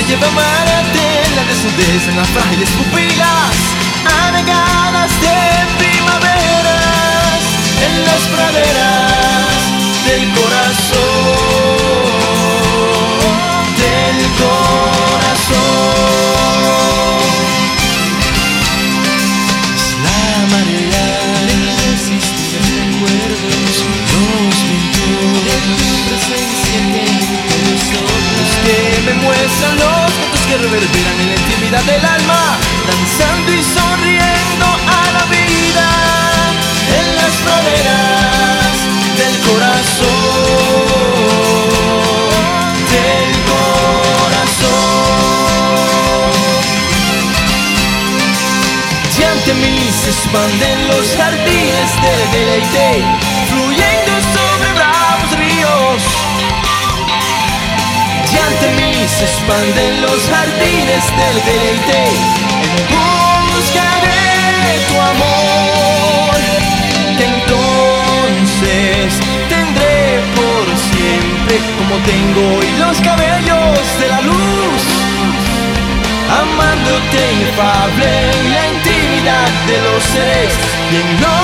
lleva a amarte en la desnudez, en las frágiles pupilas anegadas de primaveras, en las praderas del corazón, del corazón. Es la marea de irresistibles recuerdos, los vientos de tu presencia que los que me muestran los cantos que reverberan en la intimidad del alma, danzando y sonriendo a la vida en las praderas del corazón, del corazón. Y ante mí se expanden los jardines del deleite, fluyendo sobre bravos ríos. Y ante mí se expanden los jardines del deleite, en busca de tu amor, que entonces tendré por siempre, como tengo hoy los cabellos de la luz, amándote inefable en la intimidad de los seres y en los